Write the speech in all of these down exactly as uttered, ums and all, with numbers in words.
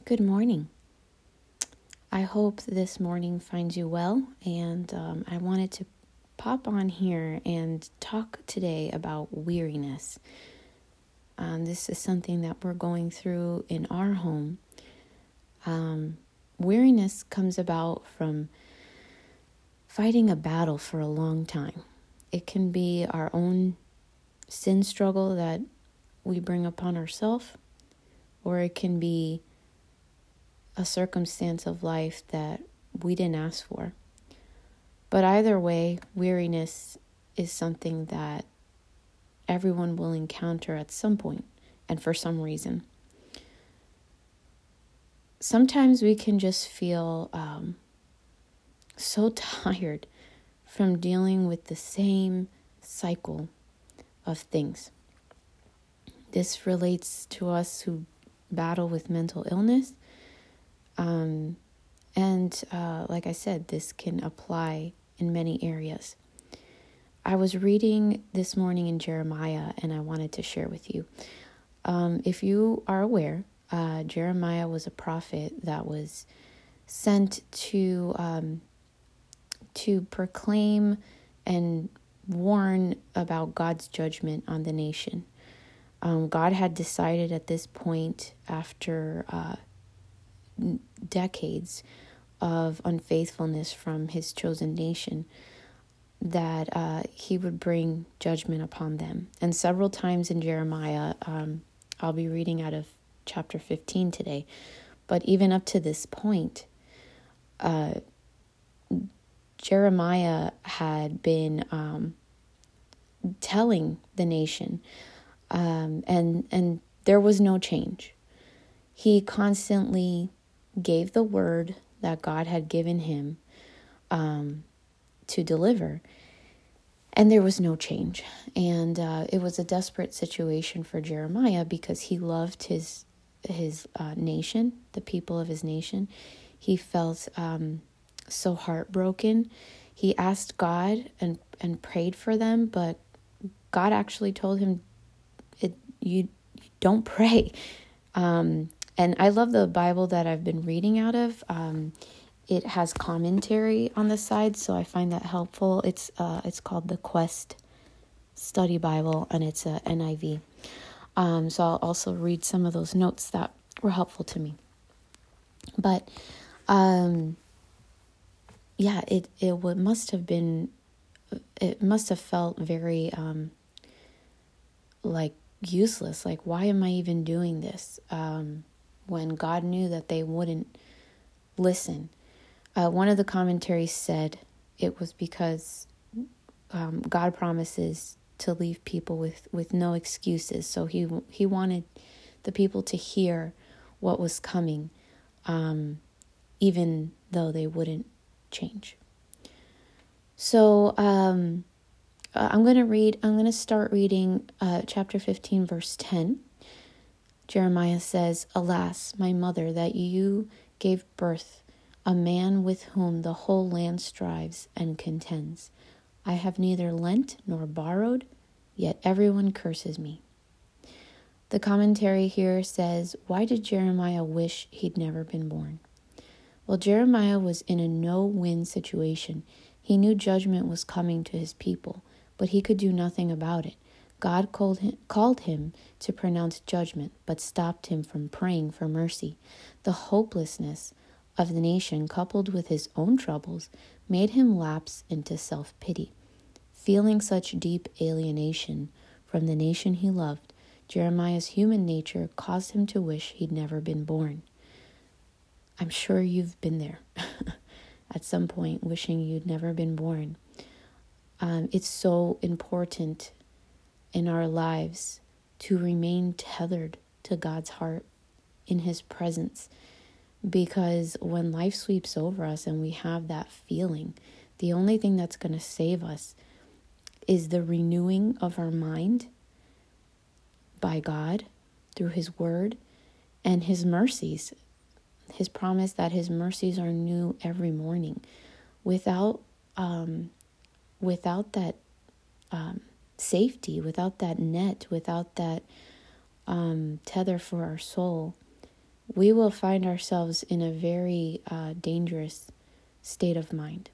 Good morning. I hope this morning finds you well, and um, I wanted to pop on here and talk today about weariness. Um, this is something that we're going through in our home. Um, weariness comes about from fighting a battle for a long time. It can be our own sin struggle that we bring upon ourselves, or it can be a circumstance of life that we didn't ask for. But either way, weariness is something that everyone will encounter at some point and for some reason. Sometimes we can just feel um, so tired from dealing with the same cycle of things. This relates to us who battle with mental illness. Um, and uh, like I said, this can apply in many areas. I was reading this morning in Jeremiah, and I wanted to share with you. Um, if you are aware, uh, Jeremiah was a prophet that was sent to um, to proclaim and warn about God's judgment on the nation. Um, God had decided at this point, after uh, decades of unfaithfulness from his chosen nation, that uh, he would bring judgment upon them. And several times in Jeremiah, um, I'll be reading out of chapter fifteen today, but even up to this point, uh, Jeremiah had been um, telling the nation, um, and and there was no change. He constantly gave the word that God had given him um, to deliver, and there was no change. And uh, it was a desperate situation for Jeremiah because he loved his his uh, nation, the people of his nation. He felt um, so heartbroken. He asked God and and prayed for them, but God actually told him, "It you don't pray." Um, And I love the Bible that I've been reading out of. Um, it has commentary on the side, so I find that helpful. It's uh, it's called the Quest Study Bible, and it's a N I V. Um, so I'll also read some of those notes that were helpful to me. But um, yeah, it it must have been, it must have felt very um, like useless. Like, why am I even doing this? Um, when God knew that they wouldn't listen. Uh, one of the commentaries said it was because um, God promises to leave people with, with no excuses. So he he wanted the people to hear what was coming, um, even though they wouldn't change. So um, I'm going to read, I'm going to start reading uh, chapter fifteen, verse ten. Jeremiah says, "Alas, my mother, that you gave birth a man with whom the whole land strives and contends. I have neither lent nor borrowed, yet everyone curses me." The commentary here says, why did Jeremiah wish he'd never been born? Well, Jeremiah was in a no-win situation. He knew judgment was coming to his people, but he could do nothing about it. God called him, called him to pronounce judgment, but stopped him from praying for mercy. The hopelessness of the nation, coupled with his own troubles, made him lapse into self-pity. Feeling such deep alienation from the nation he loved, Jeremiah's human nature caused him to wish he'd never been born. I'm sure you've been there at some point, wishing you'd never been born. Um, it's so important in our lives to remain tethered to God's heart in his presence, because when life sweeps over us and we have that feeling, the only thing that's going to save us is the renewing of our mind by God through his word and his mercies, his promise that his mercies are new every morning. Without um, without that um, safety, without that net, without that um, tether for our soul, we will find ourselves in a very uh, dangerous state of mind.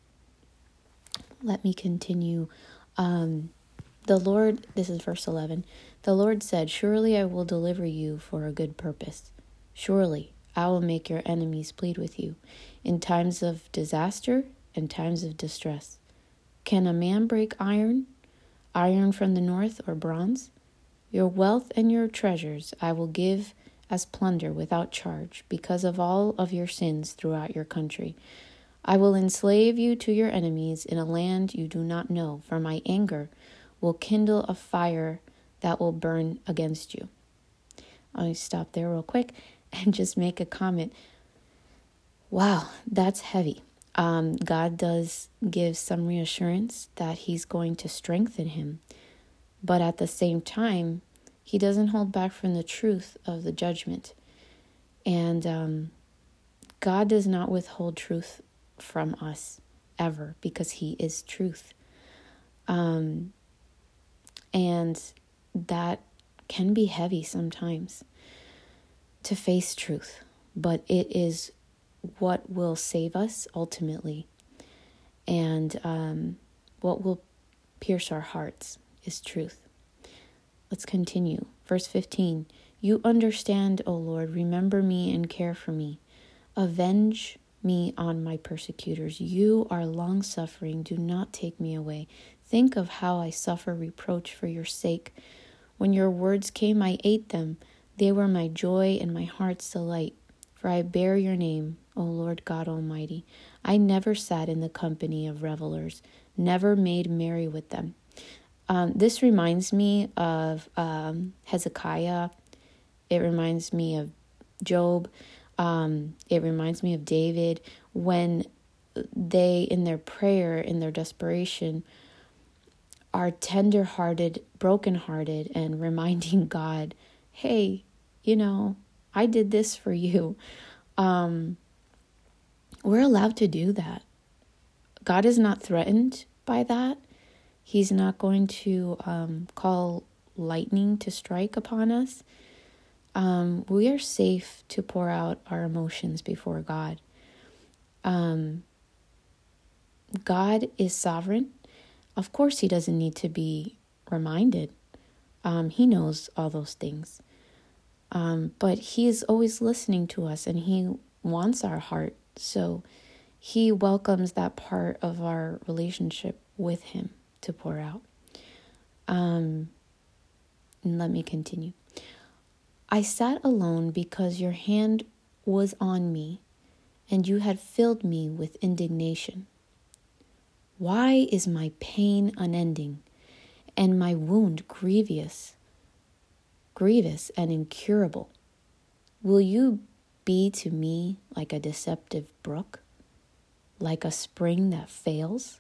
Let me continue. Um, the Lord, this is verse eleven. The Lord said, "Surely I will deliver you for a good purpose. Surely I will make your enemies plead with you in times of disaster and times of distress. Can a man break iron, iron from the north, or bronze? Your wealth and your treasures I will give as plunder without charge, because of all of your sins throughout your country. I will enslave you to your enemies in a land you do not know, for my anger will kindle a fire that will burn against you." I'll stop there real quick and just make a comment. Wow, that's heavy. Um, God does give some reassurance that he's going to strengthen him, but at the same time, he doesn't hold back from the truth of the judgment. And um, God does not withhold truth from us ever, because he is truth. Um, and that can be heavy sometimes to face truth, but it is what will save us ultimately. And um, what will pierce our hearts is truth. Let's continue. Verse fifteen. "You understand, O Lord, remember me and care for me. Avenge me on my persecutors. You are long-suffering. Do not take me away. Think of how I suffer reproach for your sake. When your words came, I ate them. They were my joy and my heart's delight. For I bear your name, O Lord God Almighty. I never sat in the company of revelers, never made merry with them." Um, this reminds me of um, Hezekiah. It reminds me of Job. Um, it reminds me of David, when they, in their prayer, in their desperation, are tender-hearted, broken-hearted, and reminding God, hey, you know, I did this for you. Um, we're allowed to do that. God is not threatened by that. He's not going to um, call lightning to strike upon us. Um, we are safe to pour out our emotions before God. Um, God is sovereign. Of course, he doesn't need to be reminded. Um, he knows all those things. Um, but he is always listening to us, and he wants our heart. So he welcomes that part of our relationship with him to pour out. Um, and let me continue. "I sat alone because your hand was on me, and you had filled me with indignation. Why is my pain unending, and my wound grievous, grievous and incurable? Will you be to me like a deceptive brook, like a spring that fails?"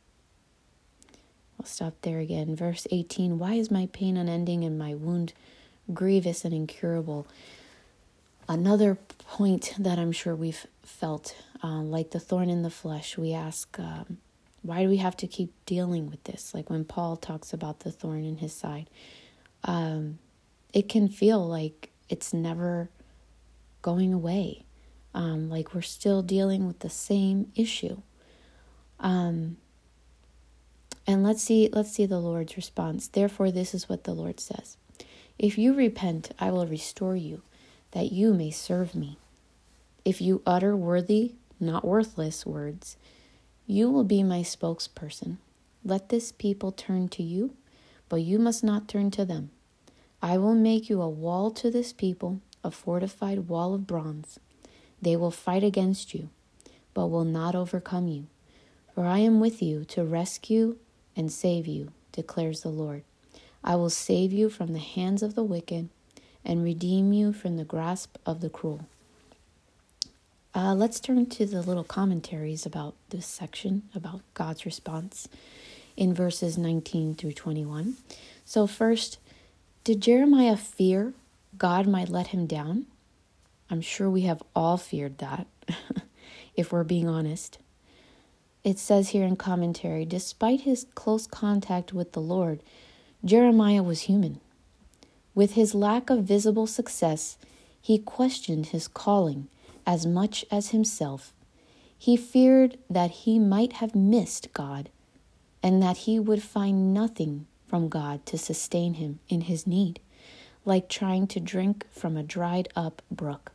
I'll stop there again. Verse eighteen, "Why is my pain unending and my wound grievous and incurable?" Another point that I'm sure we've felt, uh, like the thorn in the flesh. We ask, um, why do we have to keep dealing with this? Like when Paul talks about the thorn in his side, um, it can feel like it's never going away. Um, like we're still dealing with the same issue. Um, and let's see, let's see the Lord's response. "Therefore, this is what the Lord says. If you repent, I will restore you, that you may serve me. If you utter worthy, not worthless words, you will be my spokesperson. Let this people turn to you, but you must not turn to them. I will make you a wall to this people, a fortified wall of bronze. They will fight against you, but will not overcome you. For I am with you to rescue and save you, declares the Lord. I will save you from the hands of the wicked and redeem you from the grasp of the cruel." Uh, let's turn to the little commentaries about this section, about God's response in verses nineteen through twenty-one. So first, did Jeremiah fear God might let him down? I'm sure we have all feared that, if we're being honest. It says here in commentary, despite his close contact with the Lord, Jeremiah was human. With his lack of visible success, He questioned his calling as much as himself. He feared that he might have missed God and that he would find nothing from God to sustain him in his need, like trying to drink from a dried up brook.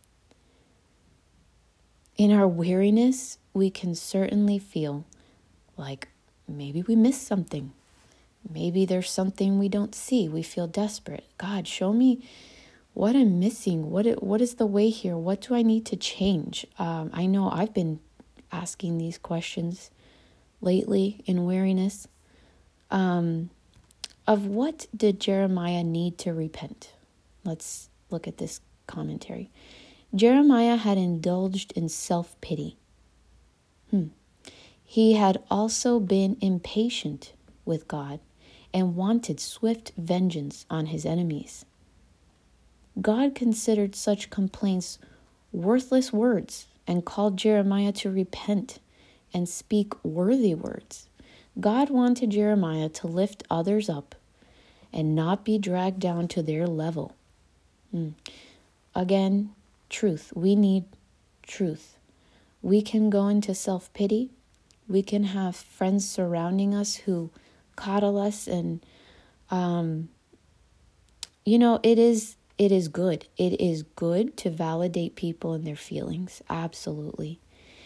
In our weariness, we can certainly feel like maybe we missed something. Maybe there's something we don't see. We feel desperate. God, show me what I'm missing. What what is the way here? What do I need to change? Um, I know I've been asking these questions lately in weariness. Um, of what did Jeremiah need to repent? Let's look at this commentary. Jeremiah had indulged in self-pity. Hmm. He had also been impatient with God and wanted swift vengeance on his enemies. God considered such complaints worthless words and called Jeremiah to repent and speak worthy words. God wanted Jeremiah to lift others up and not be dragged down to their level. Hmm. Again, truth. We need truth. We can go into self-pity. We can have friends surrounding us who coddle us, and um, you know, it is it is good. It is good to validate people and their feelings. Absolutely.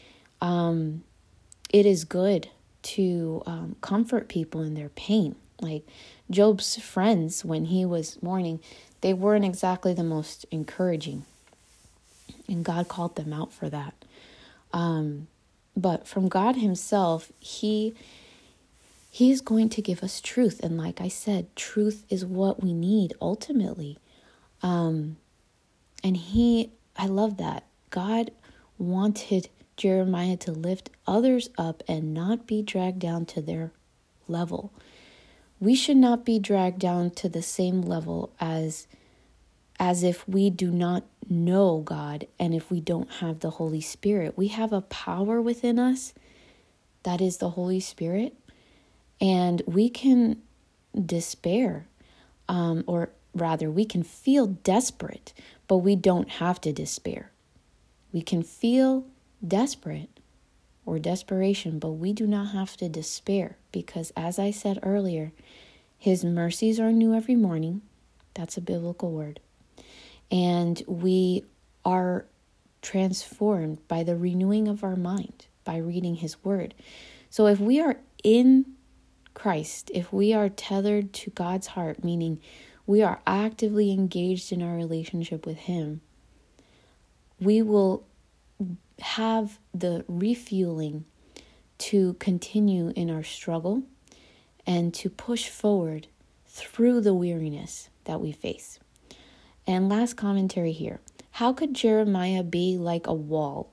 Um, it is good to um, comfort people in their pain. Like Job's friends, when he was mourning, they weren't exactly the most encouraging, and God called them out for that. Um, but from God himself, he He is going to give us truth. And like I said, truth is what we need ultimately. Um, and he, I love that. God wanted Jeremiah to lift others up and not be dragged down to their level. We should not be dragged down to the same level as, as if we do not know God and if we don't have the Holy Spirit. We have a power within us that is the Holy Spirit. And we can despair, um, or rather, we can feel desperate, but we don't have to despair. We can feel desperate or desperation, but we do not have to despair because, as I said earlier, his mercies are new every morning. That's a biblical word. And we are transformed by the renewing of our mind, by reading his word. So if we are in Christ, if we are tethered to God's heart, meaning we are actively engaged in our relationship with him, we will have the refueling to continue in our struggle and to push forward through the weariness that we face. And last commentary here. How could Jeremiah be like a wall?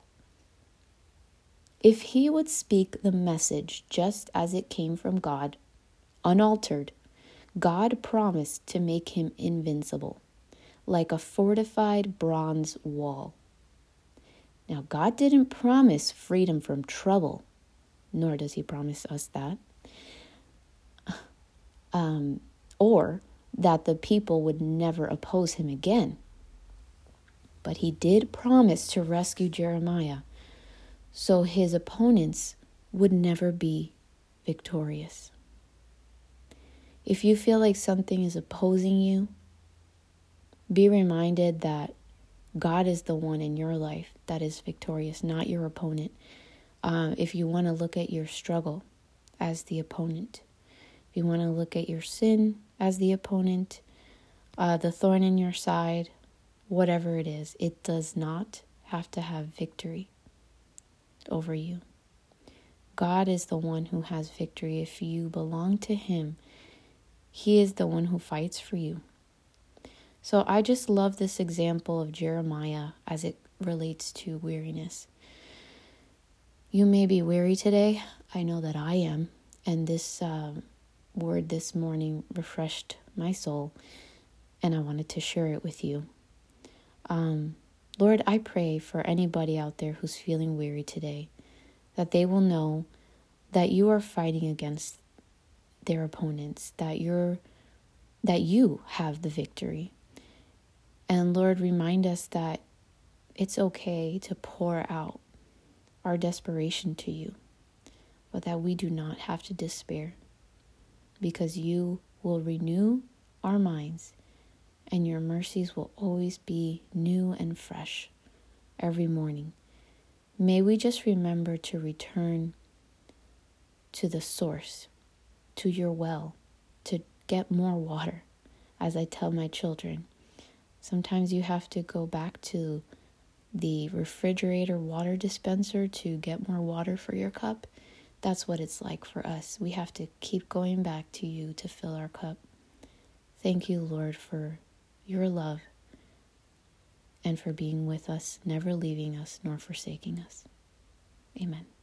If he would speak the message just as it came from God, unaltered, God promised to make him invincible, like a fortified bronze wall. Now, God didn't promise freedom from trouble, nor does he promise us that, um, or that the people would never oppose him again. But he did promise to rescue Jeremiah, so his opponents would never be victorious. If you feel like something is opposing you, be reminded that God is the one in your life that is victorious, not your opponent. Uh, if you want to look at your struggle as the opponent, if you want to look at your sin as the opponent, uh, the thorn in your side, whatever it is, it does not have to have victory over you. God is the one who has victory. If you belong to him, he is the one who fights for you. So I just love this example of Jeremiah as it relates to weariness. You may be weary today. I know that I am. And this uh, word this morning refreshed my soul. And I wanted to share it with you. Um, Lord, I pray for anybody out there who's feeling weary today, that they will know that you are fighting against their opponents, that you're, that you have the victory. And Lord, remind us that it's okay to pour out our desperation to you, but that we do not have to despair, because you will renew our minds and your mercies will always be new and fresh every morning. May we just remember to return to the source, to your well, to get more water. As I tell my children, sometimes you have to go back to the refrigerator water dispenser to get more water for your cup. That's what it's like for us. We have to keep going back to you to fill our cup. Thank you, Lord, for your love and for being with us, never leaving us nor forsaking us. Amen.